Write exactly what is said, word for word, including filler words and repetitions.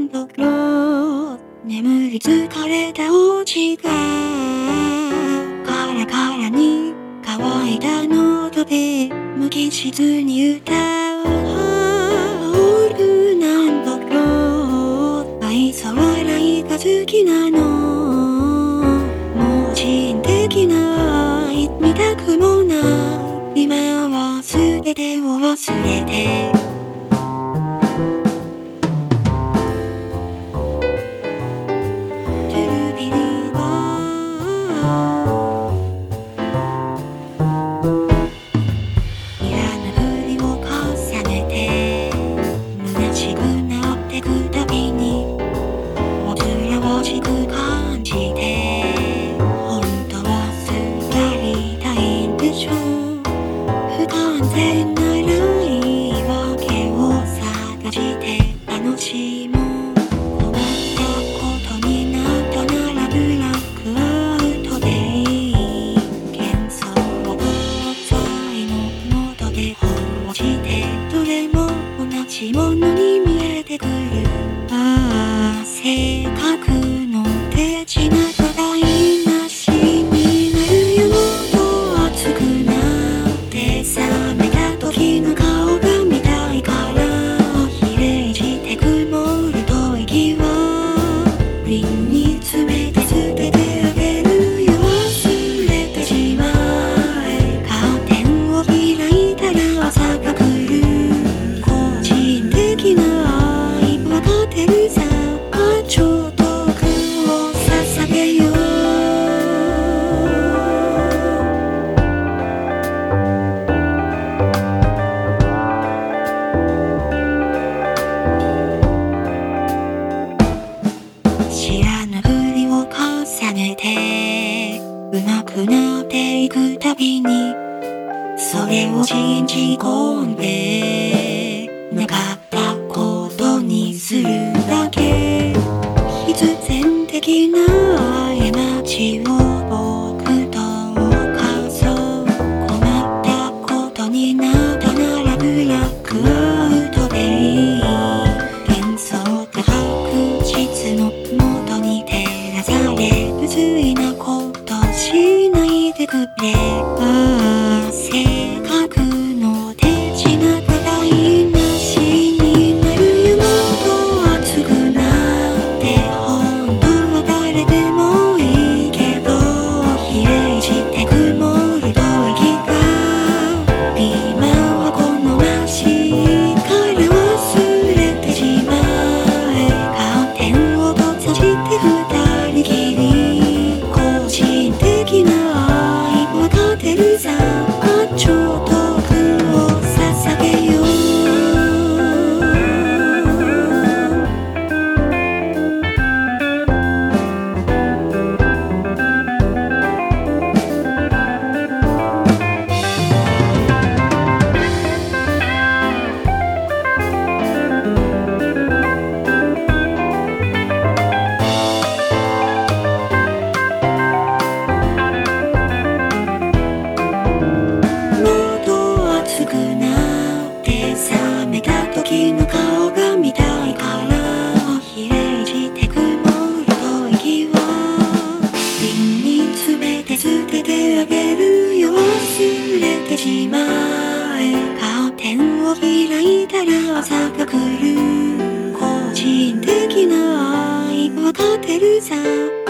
んどろ眠り疲れたお家がカラカラに乾いた喉で無機質に歌うオールなんどろ愛想笑いが好きなのもう人的な愛見たくもない今は全てを忘れて楽しもう困ったことになったならブラックアウトでいい幻想を在の元で放じてどれも同じものに見えてくるああ性格の手品が台無しになるよもっと熱くなって冷めた時の顔が見たいから瓶に詰めて捨ててあげるよ忘れてしまえカーテンを開いたら朝が来る個人的な愛分かってるさあちょっと苦を捧げよう知らぬふりを重ねて上手くなっていくたびにそれを信じ込んでなかったことにするだけ必然的な過ちを僕と犯そう困ったことになったならブラックアウトでいい幻想が白日の元に照らされ不粋なことしないでくれああ性格の手品が台無しになるよもっと熱くなって本当は誰でもいいけど比例して曇る吐息が今は好ましいから忘れてしまえカーテンを閉ざして二人きり個人的な愛分かってるさあちょっと苦を捧げよう熱くなって冷めた時の顔が見たいから比例して曇る吐息を瓶に詰めて捨ててあげるよ忘れてしまえカーテンを開いたら朝が来る個人的な愛分かってるさ